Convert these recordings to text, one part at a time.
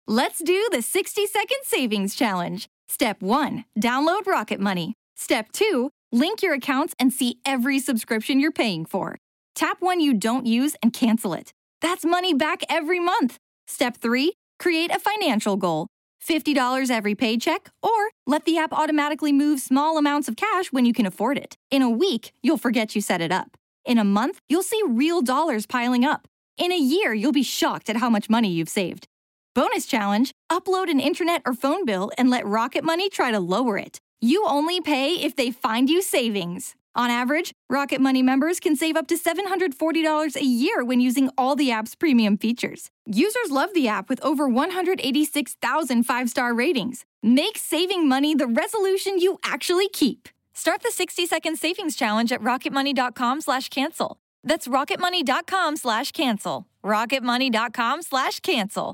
Let's do the 60-second savings challenge. Step 1, download Rocket Money. Step 2, link your accounts and see every subscription you're paying for. Tap one you don't use and cancel it. That's money back every month. Step 3, create a financial goal. $50 every paycheck, or let the app automatically move small amounts of cash when you can afford it. In a week, you'll forget you set it up. In a month, you'll see real dollars piling up. In a year, you'll be shocked at how much money you've saved. Bonus challenge, upload an internet or phone bill and let Rocket Money try to lower it. You only pay if they find you savings. On average, Rocket Money members can save up to $740 a year when using all the app's premium features. Users love the app with over 186,000 five-star ratings. Make saving money the resolution you actually keep. Start the 60-second savings challenge at rocketmoney.com/cancel. That's rocketmoney.com/cancel. rocketmoney.com/cancel.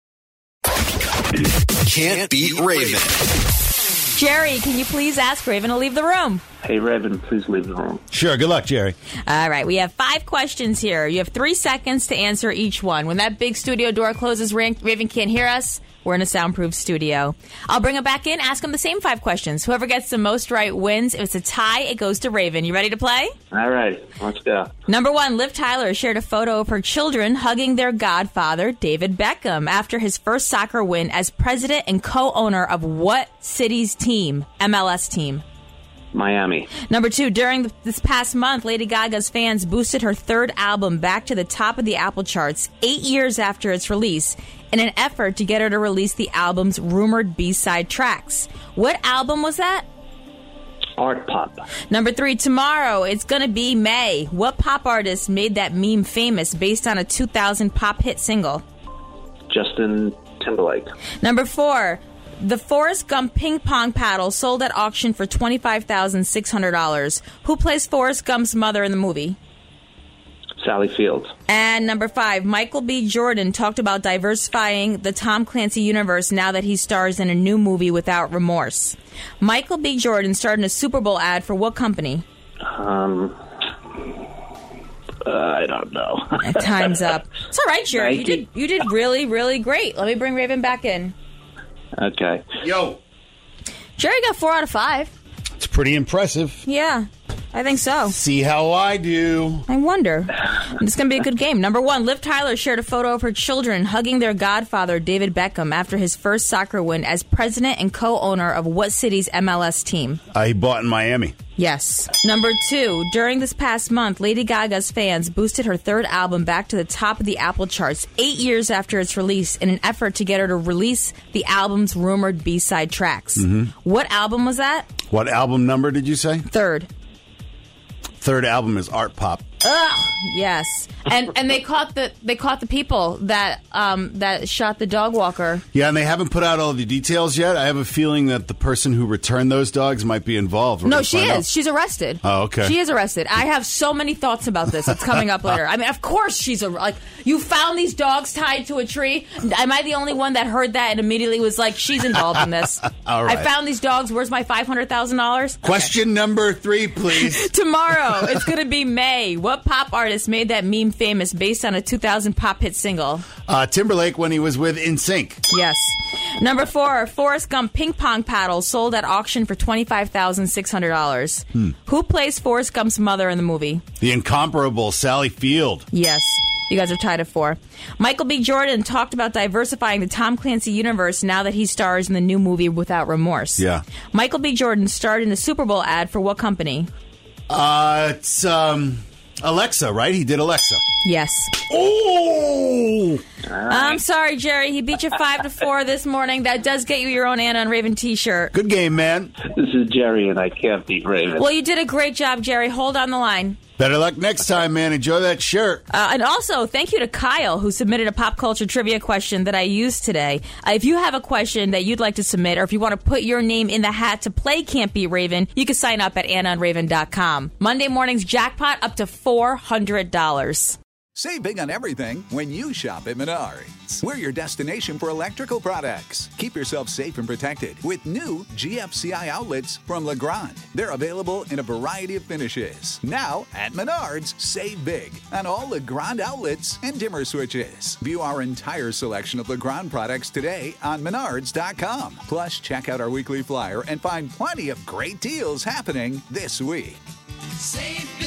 Can't beat Raven. Jerry, can you please ask Raven to leave the room? Hey, Raven, please leave the room. Sure. Good luck, Jerry. All right. We have 5 questions here. You have 3 seconds to answer each one. When that big studio door closes, Raven can't hear us. We're in a soundproof studio. I'll bring him back in, ask him the same 5 questions. Whoever gets the most right wins. If it's a tie, it goes to Raven. You ready to play? All right, let's go. Number 1, Liv Tyler shared a photo of her children hugging their godfather, David Beckham, after his first soccer win as president and co-owner of what city's team, MLS team? Miami. Number 2, during this past month, Lady Gaga's fans boosted her 3rd album back to the top of the Apple charts 8 years after its release in an effort to get her to release the album's rumored B-side tracks. What album was that? Art Pop. Number 3, tomorrow, it's gonna be May. What pop artist made that meme famous based on a 2000 pop hit single? Justin Timberlake. Number 4, the Forrest Gump ping pong paddle sold at auction for $25,600. Who plays Forrest Gump's mother in the movie? Sally Fields. And number 5, Michael B. Jordan talked about diversifying the Tom Clancy universe now that he stars in a new movie without remorse. Michael B. Jordan starred in a Super Bowl ad for what company? I don't know. Time's up. It's all right, Jerry. You did really, really great. Let me bring Raven back in. Okay. Yo. Jerry got 4 out of 5. It's pretty impressive. Yeah, I think so. See how I do. I wonder. It's going to be a good game. Number 1, Liv Tyler shared a photo of her children hugging their godfather, David Beckham, after his first soccer win as president and co-owner of what city's MLS team? He bought in Miami. Yes. Number 2, during this past month, Lady Gaga's fans boosted her 3rd album back to the top of the Apple charts 8 years after its release in an effort to get her to release the album's rumored B-side tracks. Mm-hmm. What album was that? What album number did you say? 3rd. 3rd album is Art Pop. Ugh, yes. And they caught the people that shot the dog walker. Yeah, and they haven't put out all the details yet. I have a feeling that the person who returned those dogs might be involved. No, she is. She's arrested. Oh, okay. She is arrested. I have so many thoughts about this. It's coming up later. I mean, of course she's you found these dogs tied to a tree. Am I the only one that heard that and immediately was like, she's involved in this? All right. I found these dogs. Where's my $500,000? Question number 3, please. Tomorrow, it's going to be May. What pop artist made that meme famous based on a 2000 pop hit single? Timberlake when he was with NSYNC. Yes. Number 4, Forrest Gump ping pong paddle sold at auction for $25,600. Who plays Forrest Gump's mother in the movie? The incomparable Sally Field. Yes. You guys are tied at 4. Michael B. Jordan talked about diversifying the Tom Clancy universe now that he stars in the new movie Without Remorse. Yeah. Michael B. Jordan starred in a Super Bowl ad for what company? It's Alexa, right? He did Alexa. Yes. Oh! I'm sorry, Jerry. He beat you 5-4 this morning. That does get you your own Anna and Raven t-shirt. Good game, man. This is Jerry, and I can't beat Raven. Well, you did a great job, Jerry. Hold on the line. Better luck next time, man. Enjoy that shirt. And also, thank you to Kyle, who submitted a pop culture trivia question that I used today. If you have a question that you'd like to submit, or if you want to put your name in the hat to play Can't Beat Raven, you can sign up at AnnaandRaven.com. Monday morning's jackpot up to $400. Save big on everything when you shop at Menards. We're your destination for electrical products. Keep yourself safe and protected with new GFCI outlets from Legrand. They're available in a variety of finishes. Now at Menards, save big on all Legrand outlets and dimmer switches. View our entire selection of Legrand products today on Menards.com. Plus, check out our weekly flyer and find plenty of great deals happening this week. Save